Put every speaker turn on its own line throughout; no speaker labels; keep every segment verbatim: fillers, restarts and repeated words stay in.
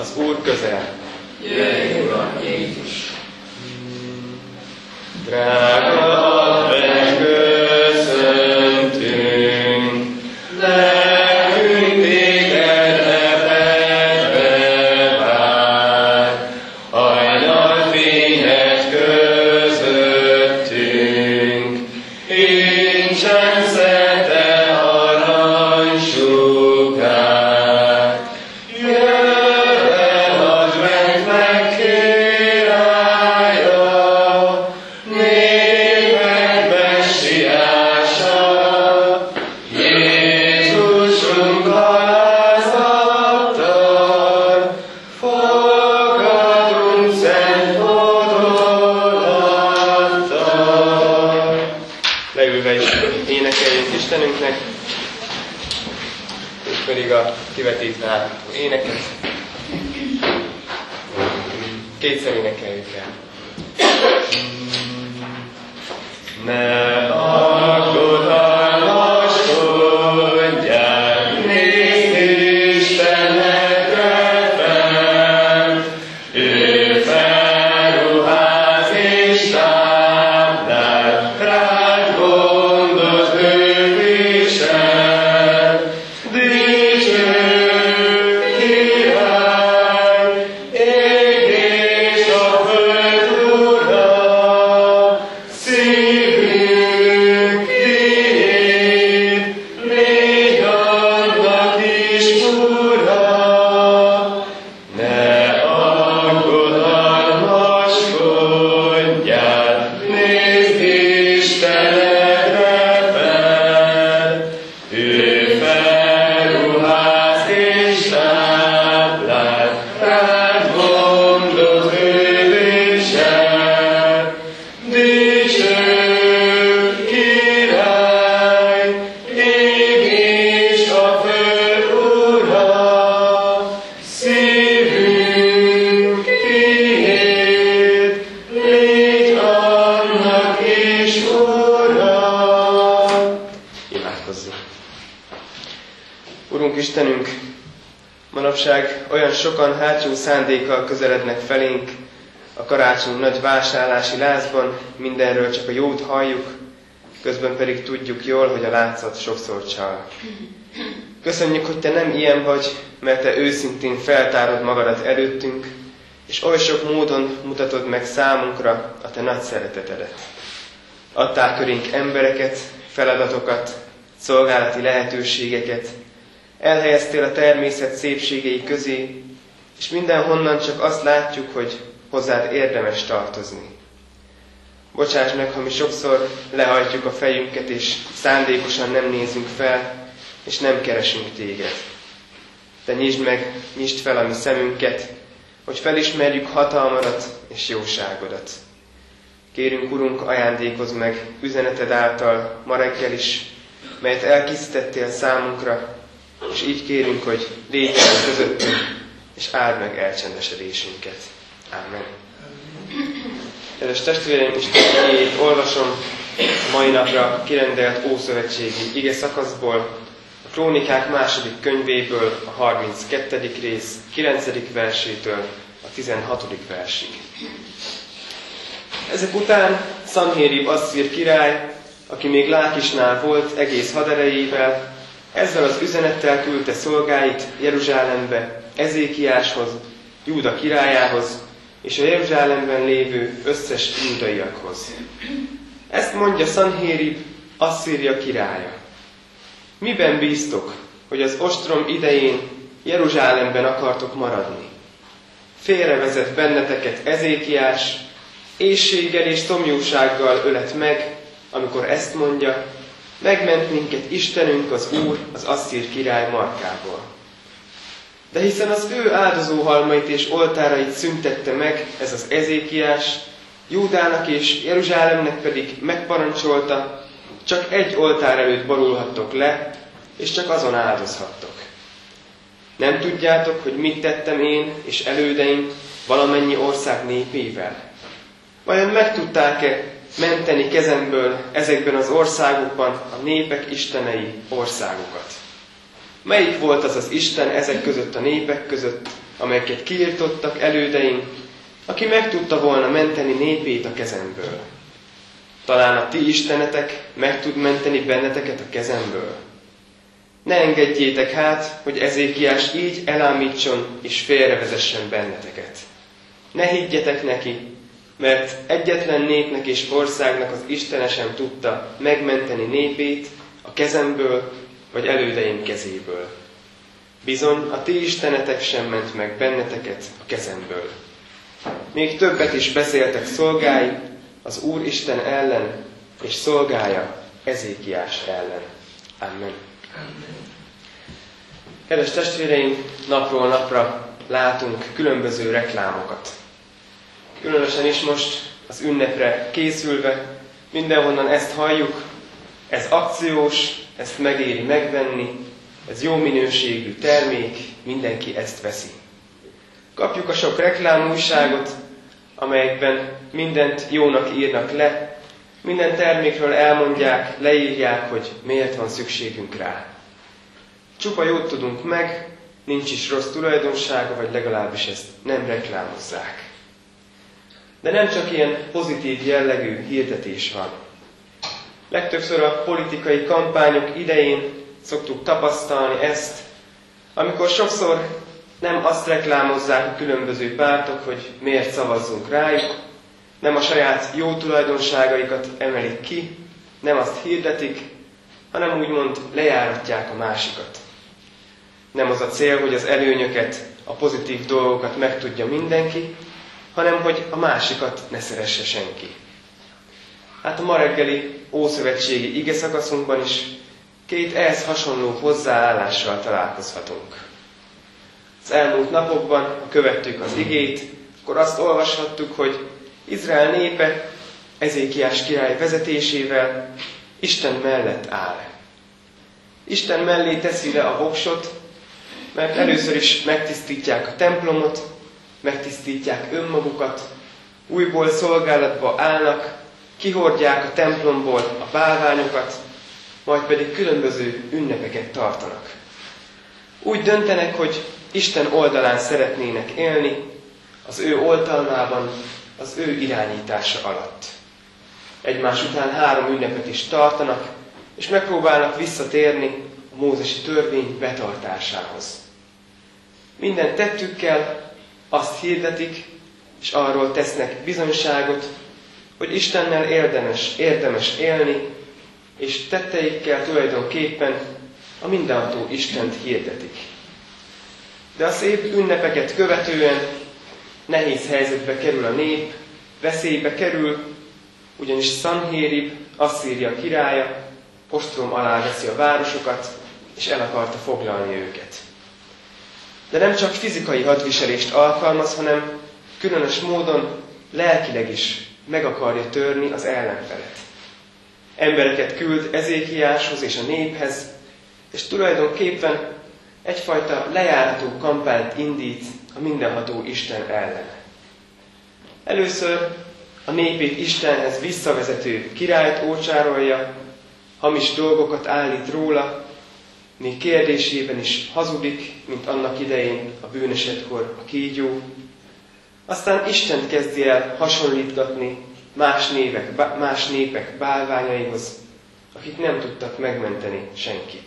Az Úr közel.
Jöjj, Uram Jézus!
Drága, megköszöntünk, lelkünk téged ebedbe vár, hajnal fényed közöttünk, incsen szerte aranysugár. Jöjj, add meg meg királya, népek messiása, Jézusunk alázattal, fogadunk szent hódolattal. Leülve is énekeljünk Istenünknek, és pedig a kivetítve átható éneket. Kétszer énekeljük el. Ne aggodalmaskodjál, nézd Istenedre fel, ő felruház és táplál, rád gondot ő visel. Dicső Király, ég és a föld Ura, szívünk tiéd, légy annak is Ura. Ne aggodalmaskodjál, nézd Istenedre fel, ő felruház és táplál, rád gondot ő visel. Dicső Király, ég és a föld Ura, szívünk tiéd, légy annak is Ura. Imádkozzunk. Urunk Istenünk, manapság olyan sokan hátsó szándékkal közelednek felénk, a karácsony nagy vásárlási lázban mindenről csak a jót halljuk, közben pedig tudjuk jól, hogy a látszat sokszor csal. Köszönjük, hogy Te nem ilyen vagy, mert Te őszintén feltárod magadat előttünk, és oly sok módon mutatod meg számunkra a Te nagy szeretetedet. Adtál körénk embereket, feladatokat, szolgálati lehetőségeket, elhelyeztél a természet szépségei közé, és mindenhonnan csak azt látjuk, hogy hozzád érdemes tartozni. Bocsáss meg, ha mi sokszor lehajtjuk a fejünket, és szándékosan nem nézünk fel, és nem keresünk téged. Te nyisd meg, nyisd fel a mi szemünket, hogy felismerjük hatalmadat és jóságodat. Kérünk, Urunk, ajándékozz meg üzeneted által ma reggel is, melyet elkészítettél számunkra, és így kérünk, hogy légy el közöttünk, és áld meg elcsendesedésünket. Ámen. Kedves testvéreim, Isten igéjét olvasom a mai napra kirendelt ószövetségi ige szakaszból, a Krónikák második könyvéből, a harminckettedik rész kilencedik versétől a tizenhatodik versig. Ezek után Szanhérib asszír király, aki még Lákisnál volt egész haderejével, ezzel az üzenettel küldte szolgáit Jeruzsálembe, Ezékiáshoz, Júda királyához, és a Jeruzsálemben lévő összes júdaiakhoz. Ezt mondja Szanhérib, Asszíria királya. Miben bíztok, hogy az ostrom idején Jeruzsálemben akartok maradni? Félrevezet benneteket Ezékiás, éhséggel és szomjúsággal ölet meg, amikor ezt mondja, megment minket Istenünk az Úr az asszír király markából. De hiszen az ő áldozóhalmait és oltárait szüntette meg ez az Ezékiás, Júdának és Jeruzsálemnek pedig megparancsolta, csak egy oltár előtt borulhattok le, és csak azon áldozhattok. Nem tudjátok, hogy mit tettem én és elődeim valamennyi ország népével? Vajon meg tudták-e menteni kezemből ezekben az országokban a népek istenei országokat? Melyik volt az az Isten ezek között a népek között, amelyeket kiirtottak elődeink, aki meg tudta volna menteni népét a kezemből. Talán a ti istenetek meg tud menteni benneteket a kezemből. Ne engedjétek hát, hogy Ezékiás így elámítson és félrevezessen benneteket. Ne higgyetek neki, mert egyetlen népnek és országnak az Istene sem tudta megmenteni népét a kezemből vagy elődeim kezéből. Bizony, a ti istenetek sem ment meg benneteket a kezemből. Még többet is beszéltek szolgái az Úr Isten ellen, és szolgája Ezékiás ellen. Amen. Kedves testvéreim, napról napra látunk különböző reklámokat. Különösen is most az ünnepre készülve mindenhonnan ezt halljuk, ez akciós, ezt megéri megvenni, ez jó minőségű termék, mindenki ezt veszi. Kapjuk a sok reklámújságot, amelyekben mindent jónak írnak le, minden termékről elmondják, leírják, hogy miért van szükségünk rá. Csupa jót tudunk meg, nincs is rossz tulajdonsága, vagy legalábbis ezt nem reklámozzák. De nem csak ilyen pozitív jellegű hirdetés van. Legtöbbször a politikai kampányok idején szoktuk tapasztalni ezt, amikor sokszor nem azt reklámozzák a különböző pártok, hogy miért szavazzunk rájuk, nem a saját jó tulajdonságaikat emelik ki, nem azt hirdetik, hanem úgymond lejáratják a másikat. Nem az a cél, hogy az előnyöket, a pozitív dolgokat megtudja mindenki, hanem hogy a másikat ne szeresse senki. Hát a ma reggeli ószövetségi igeszakaszunkban is két ehhez hasonló hozzáállással találkozhatunk. Az elmúlt napokban, ha követtük az igét, akkor azt olvashattuk, hogy Izrael népe Ezékiás király vezetésével Isten mellett áll. Isten mellé teszi le a voksot, mert először is megtisztítják a templomot, megtisztítják önmagukat, újból szolgálatba állnak, kihordják a templomból a bálványokat, majd pedig különböző ünnepeket tartanak. Úgy döntenek, hogy Isten oldalán szeretnének élni, az ő oltalmában, az ő irányítása alatt. Egymás után három ünnepet is tartanak, és megpróbálnak visszatérni a mózesi törvény betartásához. Minden tettükkel azt hirdetik, és arról tesznek bizonyságot, hogy Istennel érdemes, érdemes élni, és tetteikkel tulajdonképpen a mindenható Istent hirdetik. De a szép ünnepeket követően nehéz helyzetbe kerül a nép, veszélybe kerül, ugyanis Szanhérib, Asszíria királya, ostrom alá veszi a városokat, és el akarta foglalni őket. De nem csak fizikai hadviselést alkalmaz, hanem különös módon lelkileg is meg akarja törni az ellenfelet. Embereket küld Ezékiáshoz és a néphez, és tulajdonképpen egyfajta lejárató kampányt indít a mindenható Isten ellen. Először a népét Istenhez visszavezető királyt ócsárolja, hamis dolgokat állít róla, még kérdésében is hazudik, mint annak idején a bűnesetkor a kígyó. Aztán Istent kezdi el hasonlítgatni más, névek, más népek bálványaihoz, akik nem tudtak megmenteni senkit.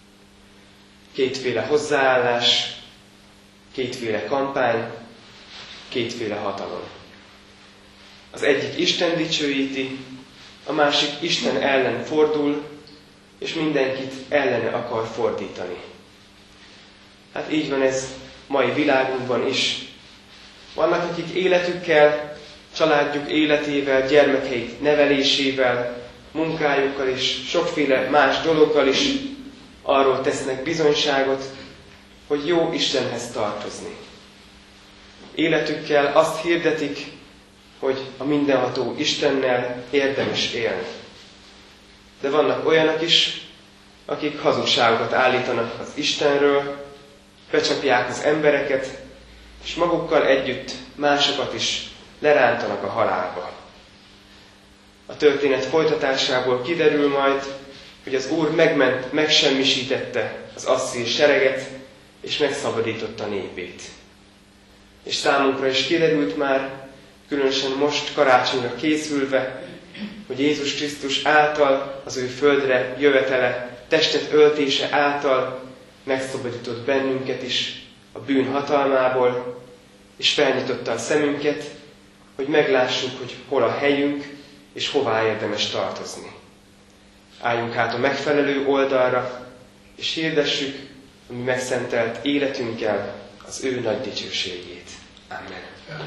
Kétféle hozzáállás, kétféle kampány, kétféle hatalom. Az egyik Isten dicsőíti, a másik Isten ellen fordul, és mindenkit ellene akar fordítani. Hát így van ez mai világunkban is. Vannak, akik életükkel, családjuk életével, gyermekeik nevelésével, munkájukkal és sokféle más dologgal is arról tesznek bizonyságot, hogy jó Istenhez tartozni. Életükkel azt hirdetik, hogy a mindenható Istennel érdemes élni. De vannak olyanok is, akik hazugságokat állítanak az Istenről, becsapják az embereket, és magukkal együtt másokat is lerántanak a halálba. A történet folytatásából kiderül majd, hogy az Úr megment, megsemmisítette az asszír sereget, és megszabadította népét. És számunkra is kiderült már, különösen most karácsonyra készülve, hogy Jézus Krisztus által, az ő földre jövetele, testet öltése által megszabadított bennünket is a bűn hatalmából, és felnyitotta a szemünket, hogy meglássuk, hogy hol a helyünk, és hová érdemes tartozni. Álljunk hát a megfelelő oldalra, és hirdessük a mi megszentelt életünkkel az ő nagy dicsőségét. Amen.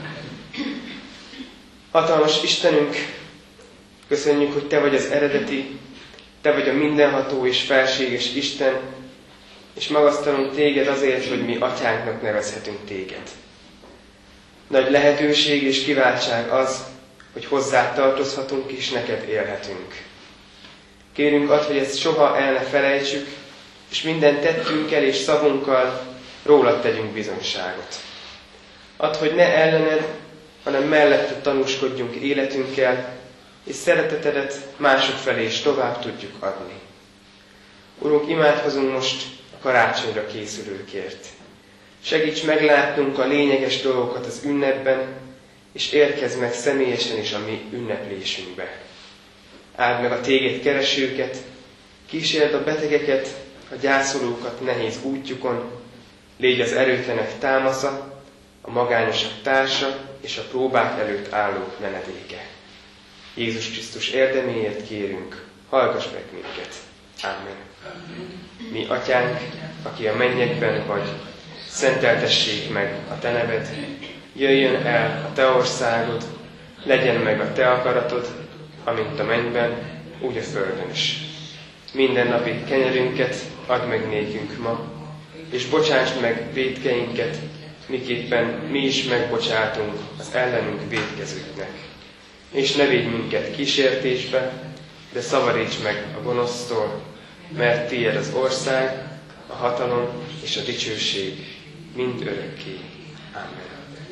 Hatalmas Istenünk, köszönjük, hogy Te vagy az eredeti, Te vagy a mindenható és felséges Isten, és magasztalunk Téged azért, hogy mi atyánknak nevezhetünk Téged. Nagy lehetőség és kiváltság az, hogy hozzád tartozhatunk és neked élhetünk. Kérünk add, hogy ezt soha el ne felejtsük, és minden tettünkkel és szavunkkal rólad tegyünk bizonyságot. Add, hogy ne ellened, hanem mellette tanúskodjunk életünkkel, és szeretetedet mások felé is tovább tudjuk adni. Urunk, imádkozunk most a karácsonyra készülőkért. Segíts meglátnunk a lényeges dolgokat az ünnepben, és érkezz meg személyesen is a mi ünneplésünkbe. Áld meg a Téged keresőket, kísérd a betegeket, a gyászolókat nehéz útjukon, légy az erőtlenek támasza, a magányosak társa és a próbák előtt állók menedéke. Jézus Krisztus érdeméért kérünk, hallgass meg minket. Amen. Mi atyánk, aki a mennyekben vagy, szenteltessék meg a Te neved, jöjjön el a Te országod, legyen meg a Te akaratod, amint a mennyben, úgy a földön is. Minden napi kenyerünket add meg nékünk ma, és bocsáss meg vétkeinket, miképpen mi is megbocsátunk az ellenünk vétkezőknek. És ne védj minket kísértésbe, de szabadíts meg a gonosztól, mert Tiéd az ország, a hatalom és a dicsőség mind örökké. Amen.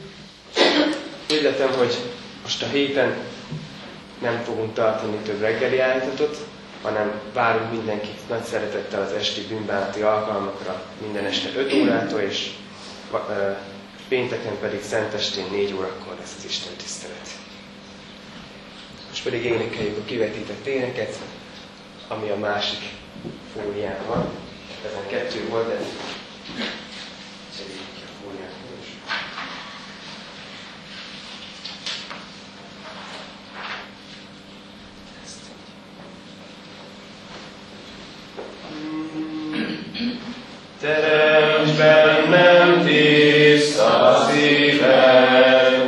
Hirdetem, hogy most a héten nem fogunk tartani több reggeli állítatot, hanem várunk mindenkit nagy szeretettel az esti bűnbánati alkalmakra minden este öt órától, és uh, pénteken pedig szentestén négy órakor lesz az Isten tisztelet. Most pedig énekeljük a kivetített éneket, ami a másik fólián van. Ezen kettő volt, de segítjük a fóliánkon is.
Teremts bennem tiszta szívet,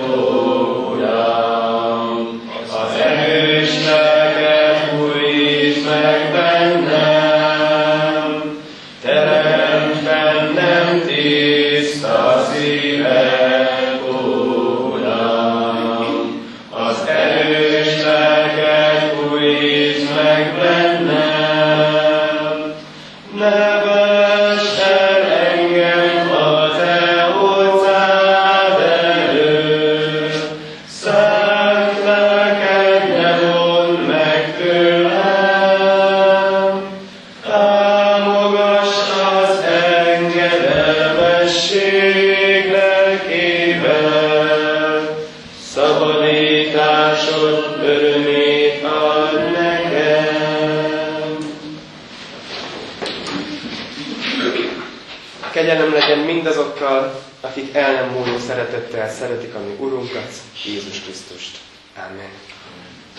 Uram, az erős lelket újítsd meg bennem. Teremts bennem tiszta szívet, Uram, az erős lelket újítsd meg bennem. Ne
Kegyelem legyen mindazokkal, akik el nem múló szeretettel szeretik a mi Urunkat, Jézus Krisztust. Amen.